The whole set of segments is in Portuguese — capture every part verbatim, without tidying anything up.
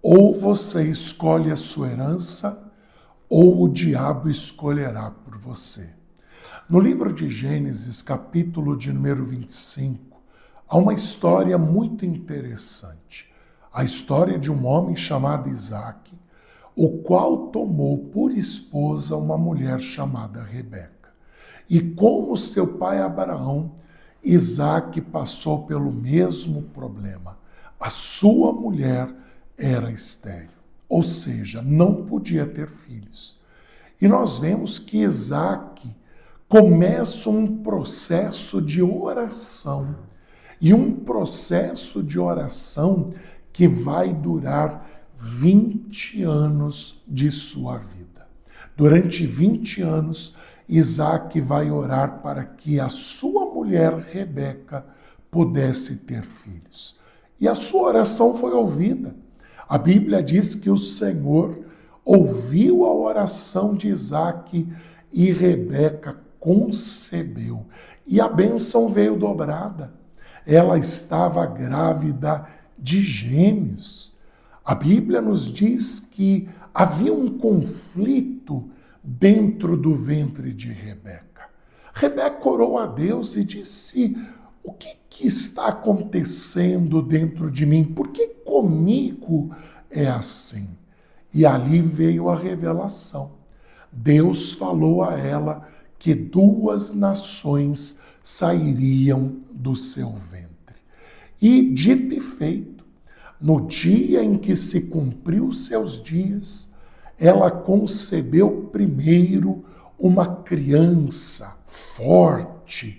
Ou você escolhe a sua herança, ou o diabo escolherá por você. No livro de Gênesis, capítulo de número vinte e cinco, há uma história muito interessante. A história de um homem chamado Isaac, o qual tomou por esposa uma mulher chamada Rebeca. E como seu pai Abraão, Isaac passou pelo mesmo problema. A sua mulher era estéril, ou seja, não podia ter filhos. E nós vemos que Isaac começa um processo de oração, e um processo de oração que vai durar vinte anos de sua vida. Durante vinte anos, Isaac vai orar para que a sua mulher, Rebeca, pudesse ter filhos. E a sua oração foi ouvida. A Bíblia diz que o Senhor ouviu a oração de Isaac e Rebeca concebeu. E a bênção veio dobrada. Ela estava grávida de gêmeos. A Bíblia nos diz que havia um conflito dentro do ventre de Rebeca. Rebeca orou a Deus e disse: o que, que está acontecendo dentro de mim? Por que comigo é assim? E ali veio a revelação. Deus falou a ela que duas nações sairiam do seu ventre. E dito e feito, no dia em que se cumpriu seus dias, ela concebeu primeiro uma criança forte,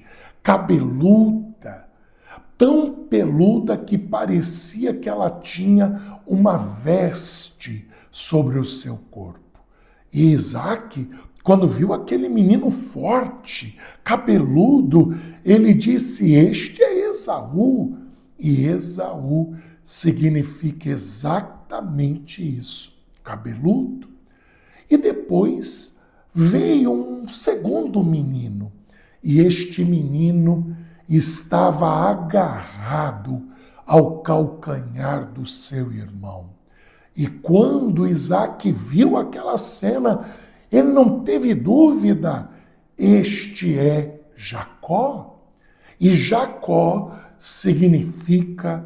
cabeluda, tão peluda que parecia que ela tinha uma veste sobre o seu corpo. E Isaac, quando viu aquele menino forte, cabeludo, ele disse: este é Esaú. E Esaú significa exatamente isso, cabeludo. E depois veio um segundo menino, e este menino estava agarrado ao calcanhar do seu irmão. E quando Isaac viu aquela cena, ele não teve dúvida: este é Jacó. E Jacó significa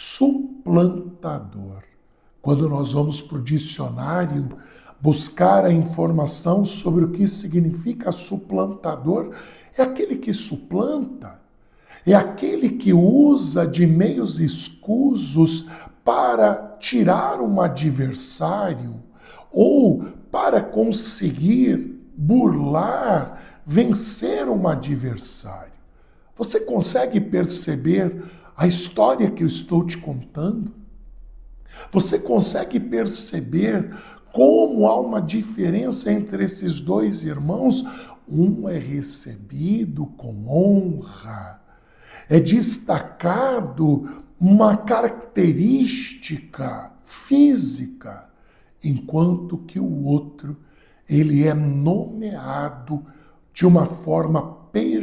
suplantador. Quando nós vamos para o dicionário buscar a informação sobre o que significa suplantador, é aquele que suplanta, é aquele que usa de meios escusos para tirar um adversário ou para conseguir burlar, vencer um adversário. Você consegue perceber a história que eu estou te contando? Você consegue perceber como há uma diferença entre esses dois irmãos? Um é recebido com honra, é destacado uma característica física, enquanto que o outro, ele é nomeado de uma forma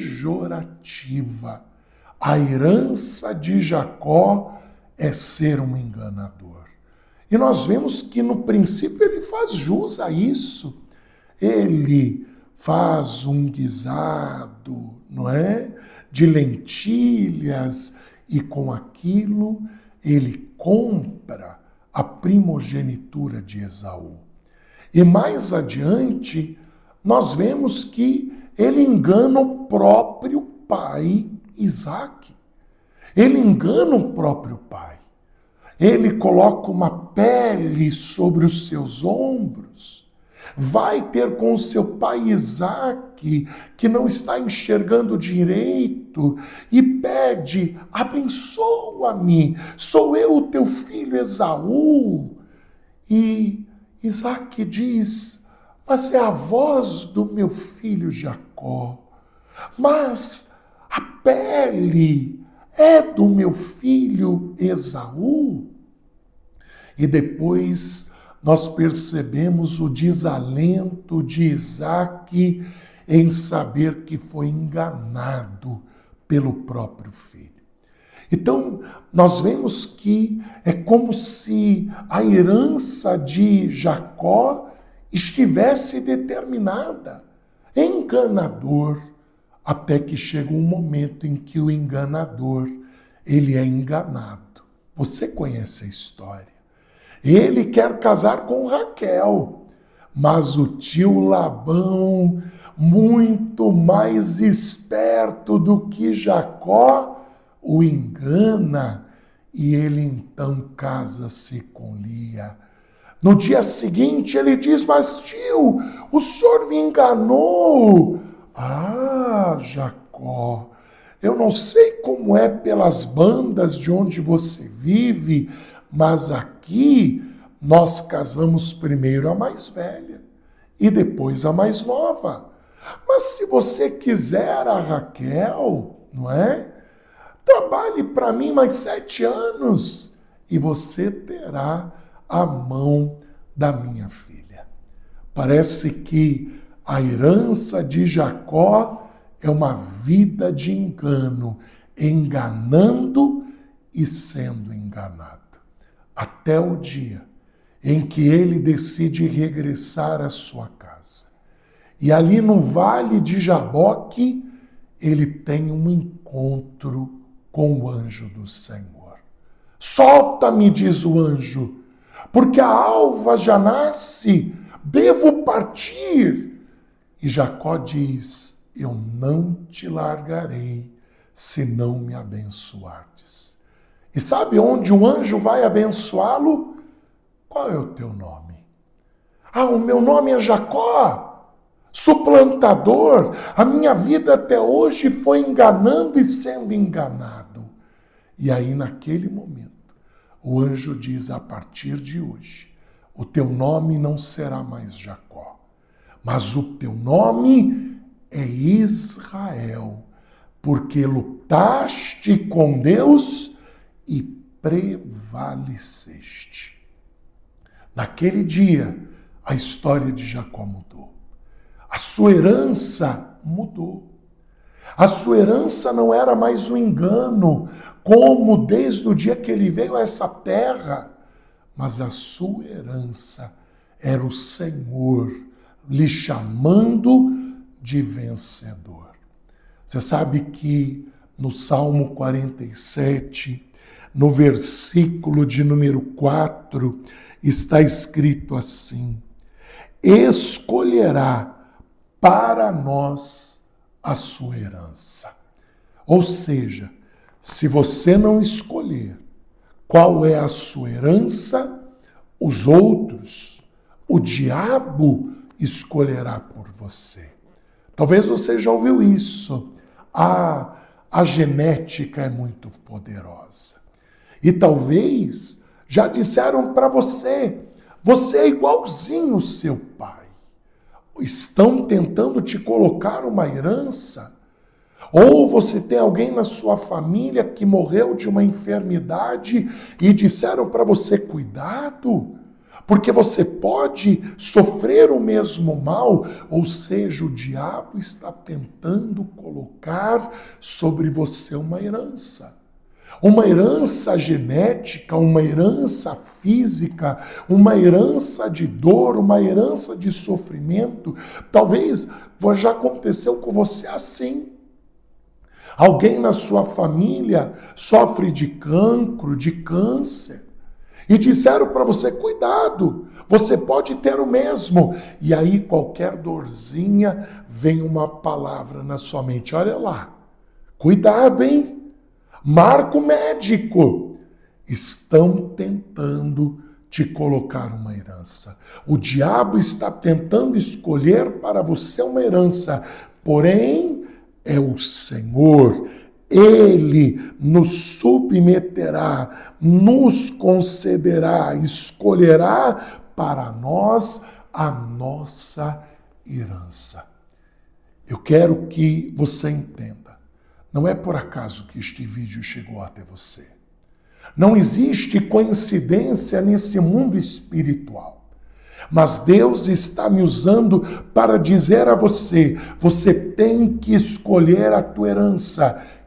pejorativa. A herança de Jacó é ser um enganador. E nós vemos que no princípio ele faz jus a isso. Ele faz um guisado, não é? De lentilhas, e com aquilo ele compra a primogenitura de Esaú. E mais adiante, nós vemos que ele engana o próprio pai Isaac. Ele engana o próprio pai. Ele coloca uma pele sobre os seus ombros. Vai ter com o seu pai Isaac, que não está enxergando direito, e pede: abençoa-me, sou eu o teu filho Esaú. E Isaac diz: mas é a voz do meu filho Jacó, mas a pele é do meu filho Esaú. E depois nós percebemos o desalento de Isaac em saber que foi enganado pelo próprio filho. Então, nós vemos que é como se a herança de Jacó estivesse determinada. Enganador, até que chega um momento em que o enganador, ele é enganado. Você conhece a história. Ele quer casar com Raquel, mas o tio Labão, muito mais esperto do que Jacó, o engana e ele então casa-se com Lia. No dia seguinte ele diz, mas tio, o senhor me enganou. Ah, Jacó, eu não sei como é pelas bandas de onde você vive, mas aqui nós casamos primeiro a mais velha e depois a mais nova. Mas se você quiser a Raquel, não é? Trabalhe para mim mais sete anos e você terá a mão da minha filha. Parece que a herança de Jacó é uma vida de engano, enganando e sendo enganado. Até o dia em que ele decide regressar à sua casa. E ali no vale de Jaboque, ele tem um encontro com o anjo do Senhor. Solta-me, diz o anjo, porque a alva já nasce, devo partir. E Jacó diz, eu não te largarei se não me abençoardes. E sabe onde o anjo vai abençoá-lo? Qual é o teu nome? Ah, o meu nome é Jacó, suplantador. A minha vida até hoje foi enganando e sendo enganado. E aí, naquele momento, o anjo diz, a partir de hoje, o teu nome não será mais Jacó, mas o teu nome é Israel, porque lutaste com Deus e prevaleceste. Naquele dia, a história de Jacó mudou. A sua herança mudou. A sua herança não era mais um engano, como desde o dia que ele veio a essa terra, mas a sua herança era o Senhor lhe chamando de vencedor. Você sabe que no Salmo quarenta e sete, no versículo de número quatro, está escrito assim, escolherá para nós a sua herança. Ou seja, se você não escolher qual é a sua herança, os outros, o diabo escolherá por você. Talvez você já ouviu isso. A, a genética é muito poderosa. E talvez já disseram para você, você é igualzinho ao seu pai. Estão tentando te colocar uma herança. Ou você tem alguém na sua família que morreu de uma enfermidade e disseram para você, cuidado, porque você pode sofrer o mesmo mal, ou seja, o diabo está tentando colocar sobre você uma herança. Uma herança genética, uma herança física, uma herança de dor, uma herança de sofrimento. Talvez já aconteceu com você assim. Alguém na sua família sofre de cancro, de câncer. E disseram para você, cuidado, você pode ter o mesmo. E aí qualquer dorzinha vem uma palavra na sua mente. Olha lá, cuidado, hein? Marca o médico. Estão tentando te colocar uma herança. O diabo está tentando escolher para você uma herança. Porém, é o Senhor. Ele nos submeterá, nos concederá, escolherá para nós a nossa herança. Eu quero que você entenda. Não é por acaso que este vídeo chegou até você. Não existe coincidência nesse mundo espiritual. Mas Deus está me usando para dizer a você, você tem que escolher a tua herança.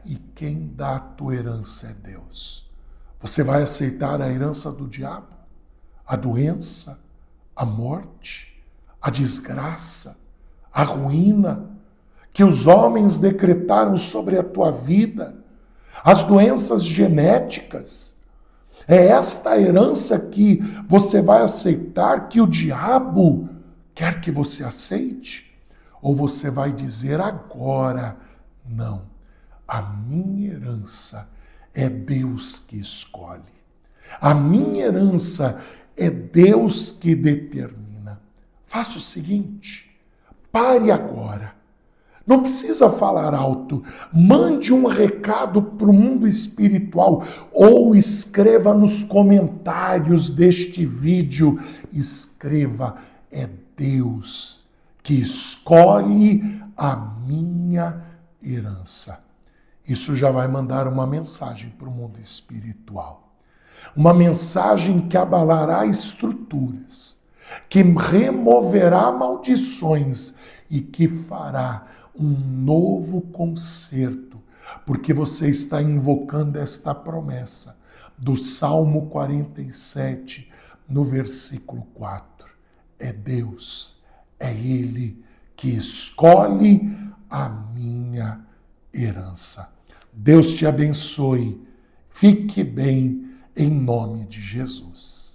e quem dá a tua herança é Deus. Você vai aceitar a herança do diabo? A doença, a morte, a desgraça, a ruína que os homens decretaram sobre a tua vida, as doenças genéticas. É esta herança que você vai aceitar, que o diabo quer que você aceite? Ou você vai dizer agora, não, a minha herança é Deus que escolhe. A minha herança é Deus que determina. Faça o seguinte, pare agora. Não precisa falar alto. Mande um recado para o mundo espiritual ou escreva nos comentários deste vídeo. Escreva, é Deus que escolhe a minha herança. Isso já vai mandar uma mensagem para o mundo espiritual. Uma mensagem que abalará estruturas, que removerá maldições e que fará um novo concerto, porque você está invocando esta promessa do Salmo quarenta e sete, no versículo quatro. É Deus, é Ele que escolhe a minha herança. Deus te abençoe. Fique bem em nome de Jesus.